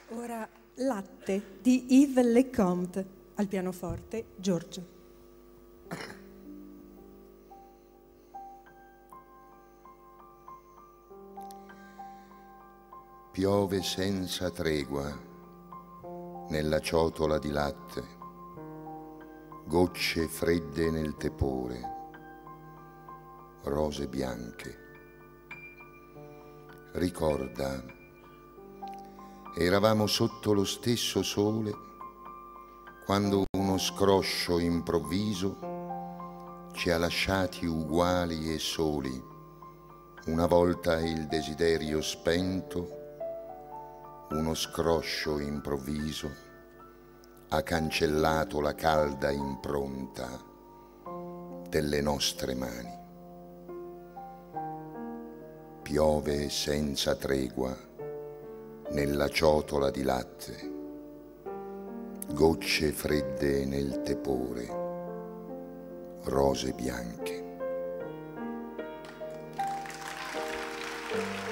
Ora Latte di Yves Lecompte, al pianoforte Giorgio. Piove senza tregua nella ciotola di latte, gocce fredde nel tepore, rose bianche. Ricorda, eravamo sotto lo stesso sole quando uno scroscio improvviso ci ha lasciati uguali e soli. Una volta il desiderio spento, uno scroscio improvviso ha cancellato la calda impronta delle nostre mani. Piove senza tregua nella ciotola di latte, gocce fredde nel tepore, rose bianche.